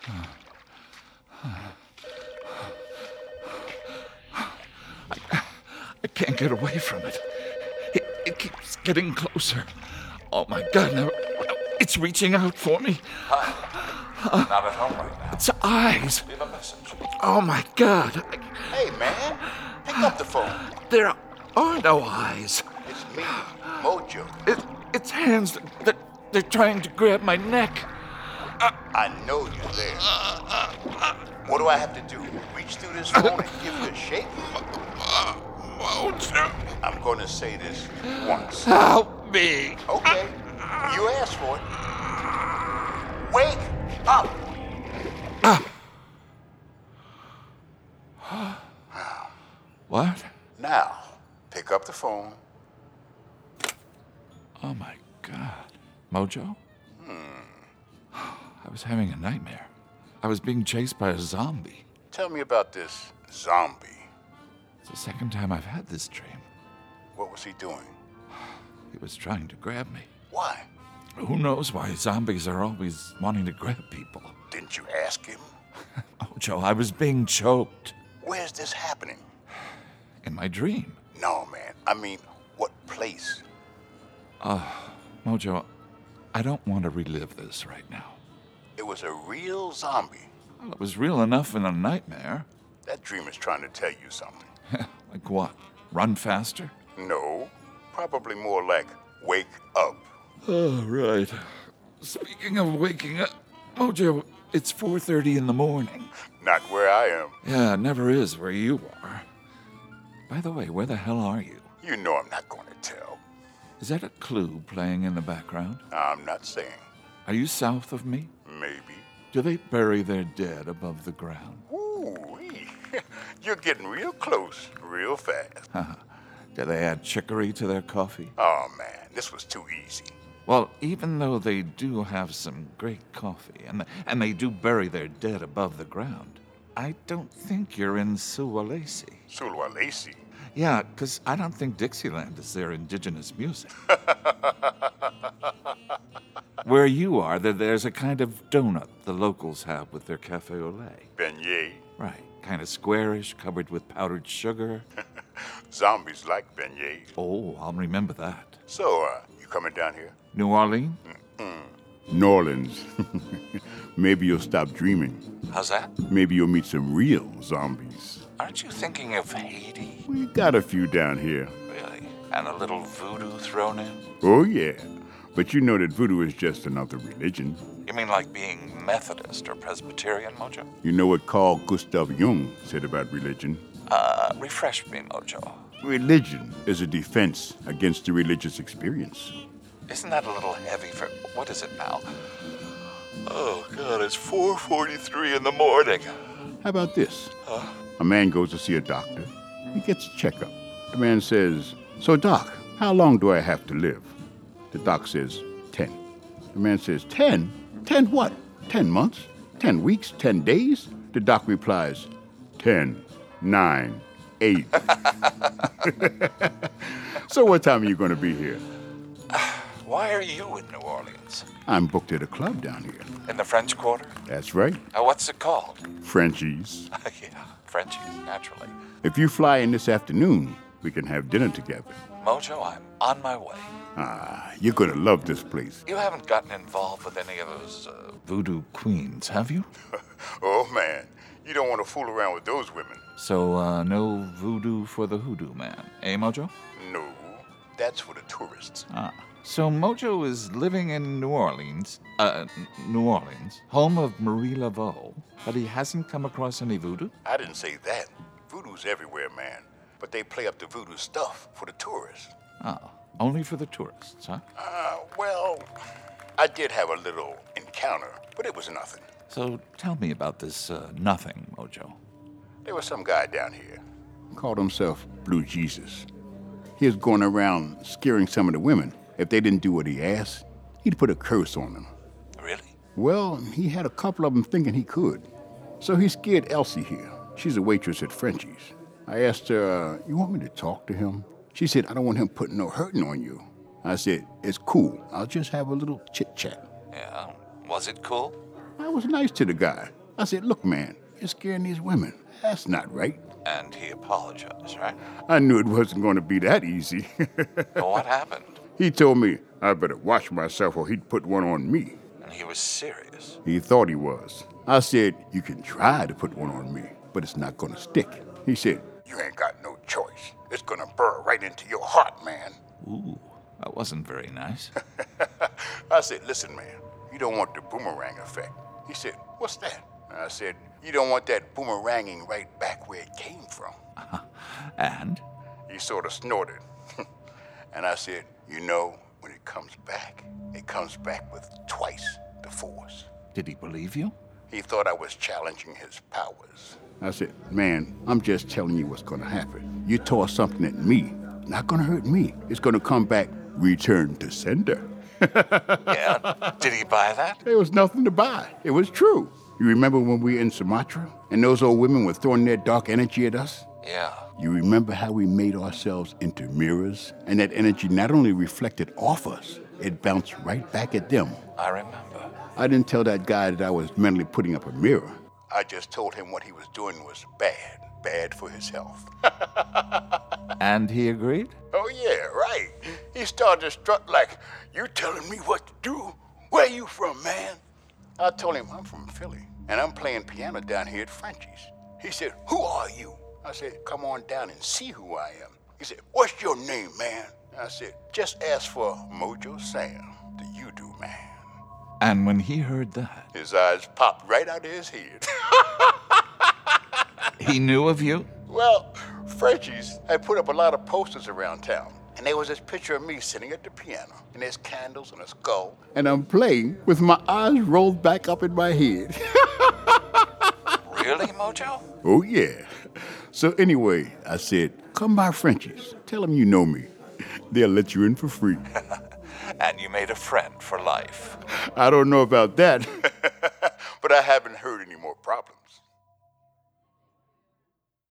I can't get away from it. It keeps getting closer. Oh, my God, now it's reaching out for me. Not at home right now. Its eyes. Leave a message. Oh, my God. Hey, man, pick up the phone. There are no eyes. It's me, Mojo. It's hands they're trying to grab my neck. I know you're there. What do I have to do? Reach through this phone and give you a shake? Mojo. I'm going to say this once. Help me. Okay, you asked for it. Wake up! What? Now, pick up the phone. Oh, my God. Mojo? I was having a nightmare. I was being chased by a zombie. Tell me about this zombie. It's the second time I've had this dream. What was he doing? He was trying to grab me. Why? Who knows why zombies are always wanting to grab people? Didn't you ask him? Mojo, I was being choked. Where's this happening? In my dream. No, man. I mean, what place? Mojo, I don't want to relive this right now. It was a real zombie. Well, it was real enough in a nightmare. That dream is trying to tell you something. Like what? Run faster? No, probably more like wake up. Oh, right. Speaking of waking up, Mojo, it's 4:30 in the morning. Not where I am. Yeah, it never is where you are. By the way, where the hell are you? You know I'm not going to tell. Is that a clue playing in the background? I'm not saying. Are you south of me? Maybe. Do they bury their dead above the ground? Ooh-wee. You're getting real close, real fast. Do they add chicory to their coffee? Oh, man, this was too easy. Well, even though they do have some great coffee, and they do bury their dead above the ground, I don't think you're in Sulawesi. Sulawesi? Yeah, because I don't think Dixieland is their indigenous music. Where you are, there's a kind of donut the locals have with their cafe au lait. Beignet. Right, kind of squarish, covered with powdered sugar. Zombies like beignets. Oh, I'll remember that. So, you coming down here? New Orleans? New Orleans. Maybe you'll stop dreaming. How's that? Maybe you'll meet some real zombies. Aren't you thinking of Haiti? We got a few down here. Really? And a little voodoo thrown in? Oh, yeah. But you know that voodoo is just another religion. You mean like being Methodist or Presbyterian, Mojo? You know what Carl Gustav Jung said about religion? Refresh me, Mojo. Religion is a defense against the religious experience. Isn't that a little heavy for... What is it now? Oh, God, it's 4:43 in the morning. How about this? A man goes to see a doctor. He gets a checkup. The man says, "So, doc, how long do I have to live?" The doc says, 10. The man says, 10? 10 what? 10 months? 10 weeks? 10 days? The doc replies, 10, 9, 8. So what time are you going to be here? Why are you in New Orleans? I'm booked at a club down here. In the French Quarter? That's right. What's it called? Frenchies. Yeah, Frenchies, naturally. If you fly in this afternoon, we can have dinner together. Mojo, I'm on my way. You're going to love this place. You haven't gotten involved with any of those voodoo queens, have you? Oh, man, you don't want to fool around with those women. So, no voodoo for the hoodoo man, eh, Mojo? No, that's for the tourists. So Mojo is living in New Orleans, home of Marie Laveau, but he hasn't come across any voodoo? I didn't say that. Voodoo's everywhere, man. But they play up the voodoo stuff for the tourists. Oh, only for the tourists, huh? Well, I did have a little encounter, but it was nothing. So tell me about this nothing, Mojo. There was some guy down here. Called himself Blue Jesus. He was going around scaring some of the women. If they didn't do what he asked, he'd put a curse on them. Really? Well, he had a couple of them thinking he could. So he scared Elsie here. She's a waitress at Frenchie's. I asked her, you want me to talk to him? She said, I don't want him putting no hurting on you. I said, it's cool. I'll just have a little chit-chat. Yeah, was it cool? I was nice to the guy. I said, look, man, you're scaring these women. That's not right. And he apologized, right? I knew it wasn't going to be that easy. But what happened? He told me I better watch myself or he'd put one on me. And he was serious. He thought he was. I said, you can try to put one on me, but it's not going to stick. He said, you ain't got no choice. It's going to burr right into your heart, man. Ooh, that wasn't very nice. I said, listen, man, you don't want the boomerang effect. He said, what's that? I said, you don't want that boomeranging right back where it came from. And? He sort of snorted. And I said, you know, when it comes back with twice the force. Did he believe you? He thought I was challenging his powers. I said, man, I'm just telling you what's going to happen. You toss something at me, not going to hurt me. It's going to come back, return to sender. Yeah? Did he buy that? There was nothing to buy. It was true. You remember when we were in Sumatra and those old women were throwing their dark energy at us? Yeah. You remember how we made ourselves into mirrors? And that energy not only reflected off us, it bounced right back at them. I remember. I didn't tell that guy that I was mentally putting up a mirror. I just told him what he was doing was bad for his health. And he agreed? Oh, yeah, right. He started to strut like, you telling me what to do? Where you from, man? I told him I'm from Philly, and I'm playing piano down here at Frenchie's. He said, who are you? I said, come on down and see who I am. He said, what's your name, man? I said, just ask for Mojo Sam, the you-do man. And when he heard that, His eyes popped right out of his head. he knew of you? Well, Frenchie's had put up a lot of posters around town. And there was this picture of me sitting at the piano, and there's candles and a skull. And I'm playing with my eyes rolled back up in my head. Really, Mojo? Oh, yeah. So anyway, I said, come by Frenchie's. Tell them you know me. They'll let you in for free. And you made a friend for life. I don't know about that, but I haven't